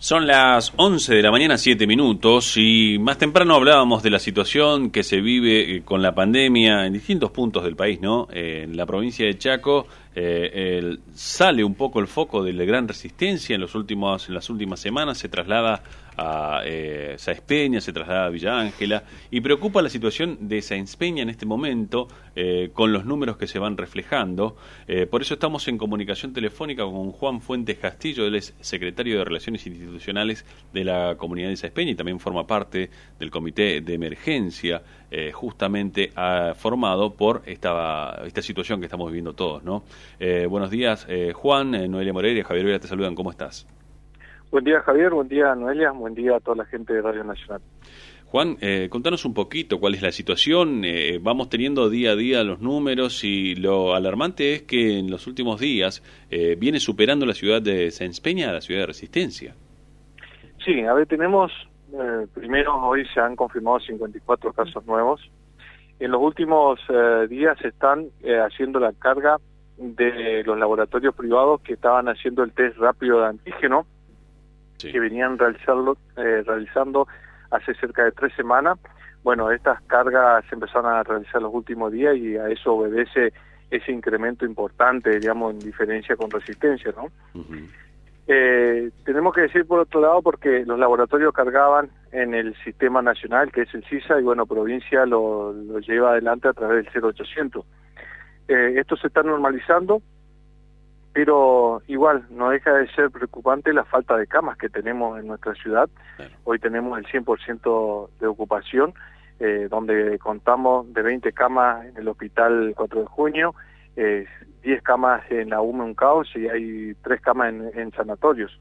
Son las 11 de la mañana, 7 minutos, y más temprano hablábamos de la situación que se vive con la pandemia en distintos puntos del país, ¿no? En la provincia de Chaco sale un poco el foco de la gran resistencia en las últimas semanas, se traslada a Sáenz Peña, se traslada a Villa Ángela, y preocupa la situación de Sáenz Peña en este momento, con los números que se van reflejando. Por eso estamos en comunicación telefónica con Juan Fuentes Castillo. Él es secretario de Relaciones Institucionales de la comunidad de Sáenz Peña y también forma parte del comité de emergencia, justamente formado por esta situación que estamos viviendo todos, ¿no? Buenos días, Juan, Noelia Moreira y Javier Vera te saludan. ¿Cómo estás? Buen día, Javier, buen día, Noelia, buen día a toda la gente de Radio Nacional. Juan, contanos un poquito cuál es la situación. Vamos teniendo día a día los números y lo alarmante es que en los últimos días viene superando la ciudad de Sáenz Peña a la ciudad de Resistencia. Sí, a ver, tenemos, primero hoy se han confirmado 54 casos nuevos. En los últimos días se están haciendo la carga de los laboratorios privados que estaban haciendo el test rápido de antígeno, sí, que venían realizando hace cerca de 3 semanas. Bueno, estas cargas se empezaron a realizar los últimos días y a eso obedece ese incremento importante, digamos, en diferencia con Resistencia, ¿no? Tenemos que decir por otro lado, porque los laboratorios cargaban en el sistema nacional, que es el CISA, y bueno, provincia lo lleva adelante a través del 0800. Esto se está normalizando, pero igual no deja de ser preocupante la falta de camas que tenemos en nuestra ciudad. Claro. Hoy tenemos el 100% de ocupación, donde contamos de 20 camas en el Hospital 4 de Junio, 10 camas en la UME Uncaos y hay 3 camas en sanatorios.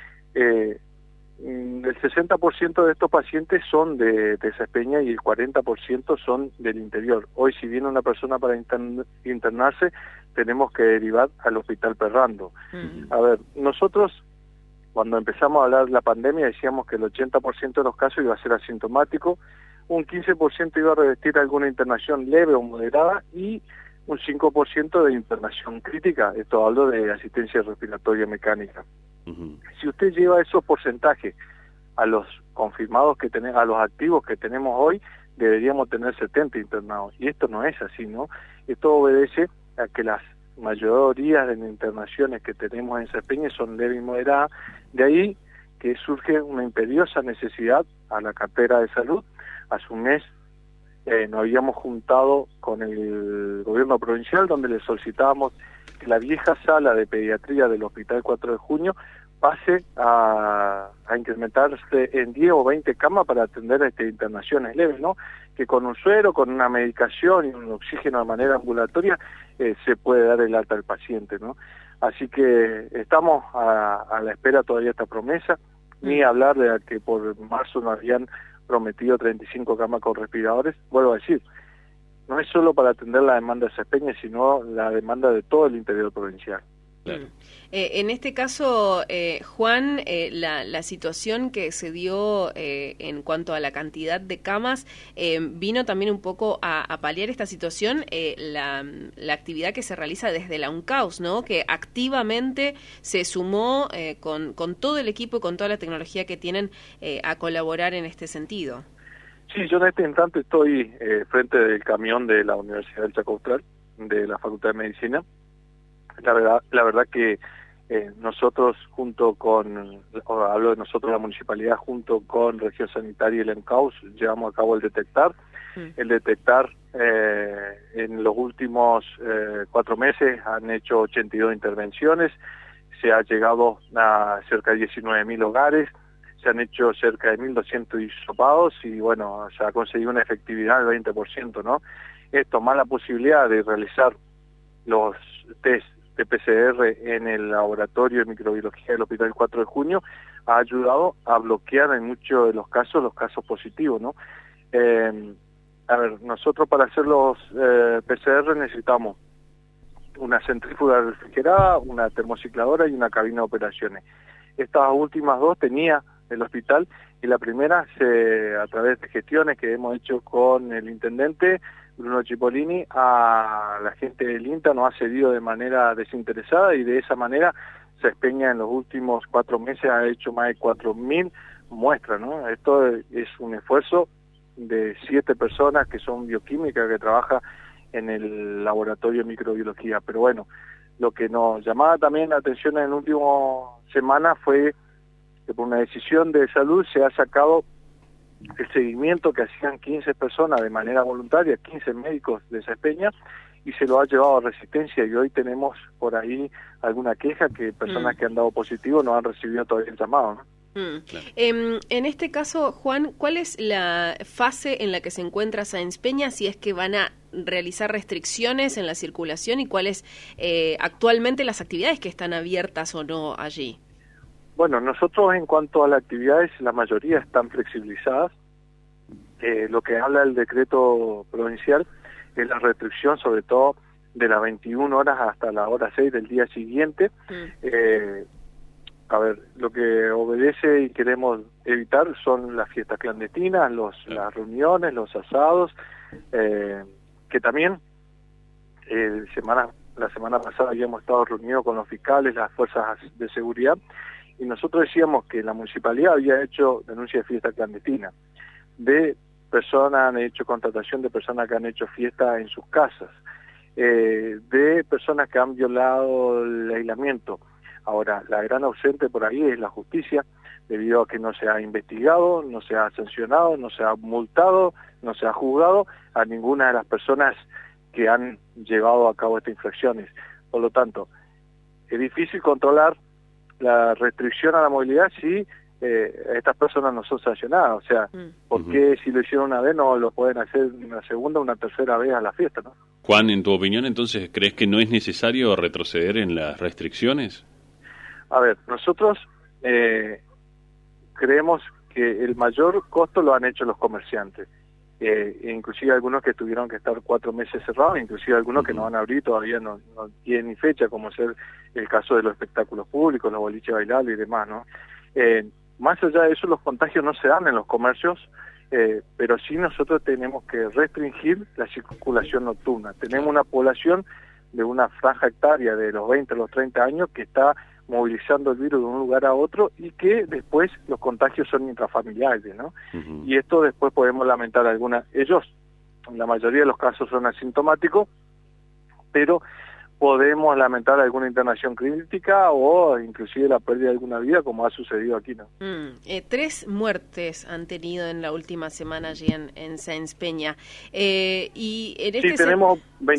El 60% de estos pacientes son de Sáenz Peña y el 40% son del interior. Hoy, si viene una persona para internarse, tenemos que derivar al Hospital Perrando. A ver, nosotros cuando empezamos a hablar de la pandemia decíamos que el 80% de los casos iba a ser asintomático, un 15% iba a revestir alguna internación leve o moderada y un 5% de internación crítica. Esto hablo de asistencia respiratoria mecánica. Si usted lleva esos porcentajes a los confirmados que tenemos, a los activos que tenemos hoy, deberíamos tener 70 internados. Y esto no es así, ¿no? Esto obedece a que las mayorías de internaciones que tenemos en Sáenz Peña son leves y moderadas. De ahí que surge una imperiosa necesidad a la cartera de salud. Hace un mes nos habíamos juntado con el gobierno provincial, donde le solicitábamos que la vieja sala de pediatría del Hospital 4 de Junio pase a incrementarse en 10 o 20 camas para atender internaciones leves, ¿no? Que con un suero, con una medicación y un oxígeno de manera ambulatoria se puede dar el alta al paciente, ¿no? Así que estamos a la espera todavía de esta promesa, ni hablar de que por marzo nos habían prometido 35 camas con respiradores. Vuelvo a decir, no es solo para atender la demanda de Sáenz Peña, sino la demanda de todo el interior provincial. Claro. En este caso, Juan, la situación que se dio en cuanto a la cantidad de camas vino también un poco a paliar esta situación, la actividad que se realiza desde la UNCAUS, ¿no? Que activamente se sumó con todo el equipo y con toda la tecnología que tienen a colaborar en este sentido. Sí, yo en este instante estoy frente del camión de la Universidad del Chaco Austral, de la Facultad de Medicina. La verdad que nosotros hablo de nosotros la municipalidad, junto con Región Sanitaria y el ENCAUS, llevamos a cabo el detectar. El detectar en los últimos 4 meses han hecho 82 intervenciones, se ha llegado a cerca de 19.000 hogares, se han hecho cerca de 1.200 hisopados y bueno, se ha conseguido una efectividad del 20%, ¿no? Esto más la posibilidad de realizar los test de PCR en el laboratorio de microbiología del Hospital 4 de Junio ha ayudado a bloquear en muchos de los casos positivos, ¿no? A ver, nosotros para hacer los PCR necesitamos una centrífuga refrigerada, una termocicladora y una cabina de operaciones. Estas últimas 2 tenía el hospital y la primera a través de gestiones que hemos hecho con el intendente Bruno Cipollini, a la gente del INTA nos ha cedido de manera desinteresada y de esa manera Sespeña en los últimos 4 meses ha hecho más de 4.000 muestras, ¿no? Esto es un esfuerzo de 7 personas que son bioquímicas, que trabajan en el laboratorio de microbiología. Pero bueno, lo que nos llamaba también la atención en la última semana fue que por una decisión de salud se ha sacado el seguimiento que hacían 15 personas de manera voluntaria, 15 médicos de Sespeña, y se lo ha llevado a Resistencia, y hoy tenemos por ahí alguna queja que personas que han dado positivo no han recibido todavía el llamado, ¿no? Claro. En este caso, Juan, ¿cuál es la fase en la que se encuentra Sáenz Peña, si es que van a realizar restricciones en la circulación, y cuáles actualmente las actividades que están abiertas o no allí? Bueno, nosotros en cuanto a las actividades, la mayoría están flexibilizadas. Lo que habla el decreto provincial es la restricción, sobre todo de las 21 horas hasta la hora 6 del día siguiente. A ver, lo que obedece y queremos evitar son las fiestas clandestinas, las reuniones, los asados, que también la semana pasada habíamos estado reunidos con los fiscales, las fuerzas de seguridad, y nosotros decíamos que la municipalidad había hecho denuncia de fiesta clandestina, han hecho contratación de personas que han hecho fiesta en sus casas, de personas que han violado el aislamiento. Ahora, la gran ausente por ahí es la justicia, debido a que no se ha investigado, no se ha sancionado, no se ha multado, no se ha juzgado a ninguna de las personas que han llevado a cabo estas infracciones. Por lo tanto, es difícil controlar la restricción a la movilidad si estas personas no son sancionadas. O sea, ¿por qué si lo hicieron una vez no lo pueden hacer una segunda o una tercera vez a la fiesta, no? Juan, en tu opinión, entonces, ¿crees que no es necesario retroceder en las restricciones? A ver, nosotros creemos que el mayor costo lo han hecho los comerciantes, inclusive algunos que tuvieron que estar 4 meses cerrados, inclusive algunos que no van a abrir, todavía no tienen ni fecha, como ser el caso de los espectáculos públicos, los boliches bailables y demás, ¿no? Más allá de eso, los contagios no se dan en los comercios, pero sí nosotros tenemos que restringir la circulación nocturna. Tenemos una población de una franja etaria de los 20 a los 30 años que está movilizando el virus de un lugar a otro, y que después los contagios son intrafamiliares, ¿no? Y esto después podemos lamentar ellos, en la mayoría de los casos son asintomáticos, pero podemos lamentar alguna internación crítica o inclusive la pérdida de alguna vida, como ha sucedido aquí, ¿no? 3 muertes han tenido en la última semana allí en Sáenz Peña. Y en sí, tenemos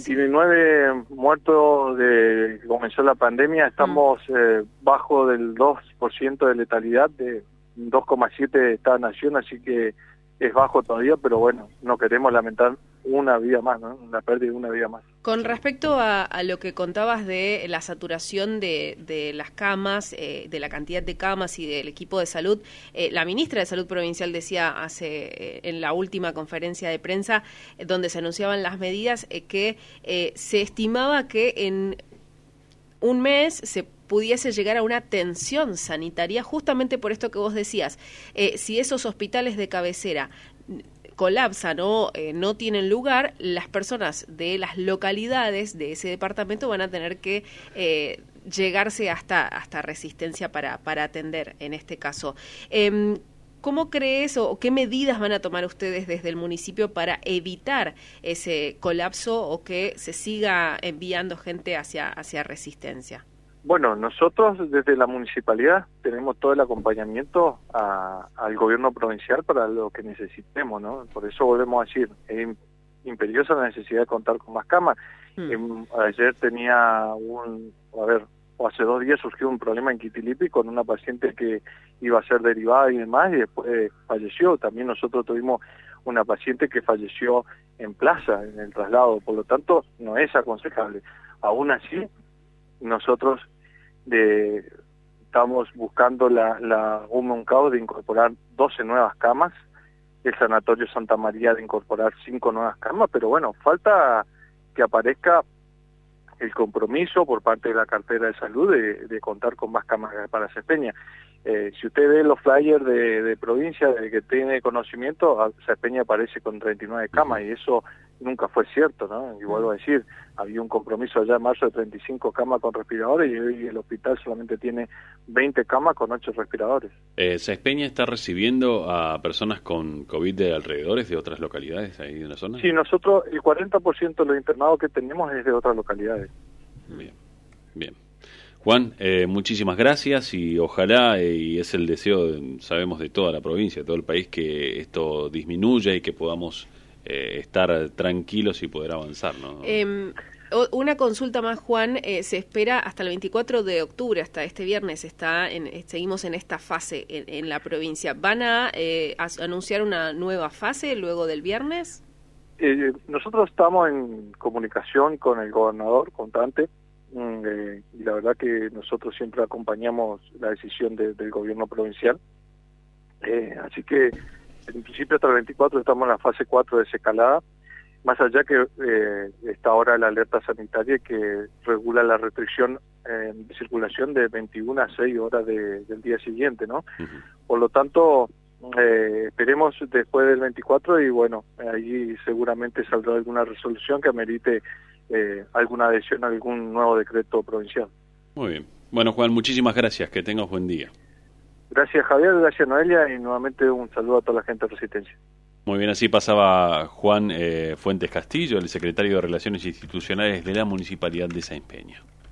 29 muertos desde que comenzó la pandemia. Estamos bajo del 2% de letalidad, de 2,7 de cada nación, así que es bajo todavía, pero bueno, no queremos lamentar una vida más, ¿no? La pérdida de una vida más. Con respecto a lo que contabas de la saturación de las camas, de la cantidad de camas y del equipo de salud, la ministra de Salud Provincial decía en la última conferencia de prensa, donde se anunciaban las medidas, que se estimaba que en un mes se pudiese llegar a una tensión sanitaria, justamente por esto que vos decías. Si esos hospitales de cabecera colapsan o no tienen lugar, las personas de las localidades de ese departamento van a tener que llegarse hasta Resistencia para atender en este caso. ¿Cómo crees o qué medidas van a tomar ustedes desde el municipio para evitar ese colapso o que se siga enviando gente hacia Resistencia? Bueno, nosotros desde la municipalidad tenemos todo el acompañamiento al gobierno provincial para lo que necesitemos, ¿no? Por eso volvemos a decir, es imperiosa la necesidad de contar con más camas. Ayer hace 2 días surgió un problema en Quitilipi con una paciente que iba a ser derivada y demás, y después falleció. También nosotros tuvimos una paciente que falleció en plaza, en el traslado, por lo tanto no es aconsejable. Aún así, nosotros estamos buscando un caos de incorporar 12 nuevas camas, el Sanatorio Santa María de incorporar 5 nuevas camas, pero bueno, falta que aparezca el compromiso por parte de la cartera de salud de contar con más camas para Sespeña. Si usted ve los flyers de provincia, de que tiene conocimiento, Sespeña aparece con 39 camas, y eso nunca fue cierto, ¿no? Y vuelvo a decir, había un compromiso allá en marzo de 35 camas con respiradores y hoy el hospital solamente tiene 20 camas con 8 respiradores. ¿Sáenz Peña está recibiendo a personas con COVID de alrededores de otras localidades ahí de la zona? Sí, nosotros el 40% de los internados que tenemos es de otras localidades. Bien, bien. Juan, muchísimas gracias y ojalá, y es el deseo, sabemos, de toda la provincia, de todo el país, que esto disminuya y que podamos estar tranquilos y poder avanzar, ¿no? Una consulta más, Juan. Se espera hasta el 24 de octubre, hasta este viernes, seguimos en esta fase en la provincia. ¿Van a anunciar una nueva fase luego del viernes? Nosotros estamos en comunicación con el gobernador constante. Y la verdad que nosotros siempre acompañamos la decisión del gobierno provincial, así que en principio hasta el 24 estamos en la fase 4 de desescalada, más allá que está ahora la alerta sanitaria que regula la restricción de circulación de 21 a 6 horas del día siguiente, ¿no? Por lo tanto, esperemos después del 24 y bueno, ahí seguramente saldrá alguna resolución que amerite alguna adhesión a algún nuevo decreto provincial. Muy bien. Bueno, Juan, muchísimas gracias. Que tengas buen día. Gracias, Javier. Gracias, Noelia. Y nuevamente un saludo a toda la gente de Resistencia. Muy bien, así pasaba Juan Fuentes Castillo, el secretario de Relaciones Institucionales de la Municipalidad de Sáenz Peña.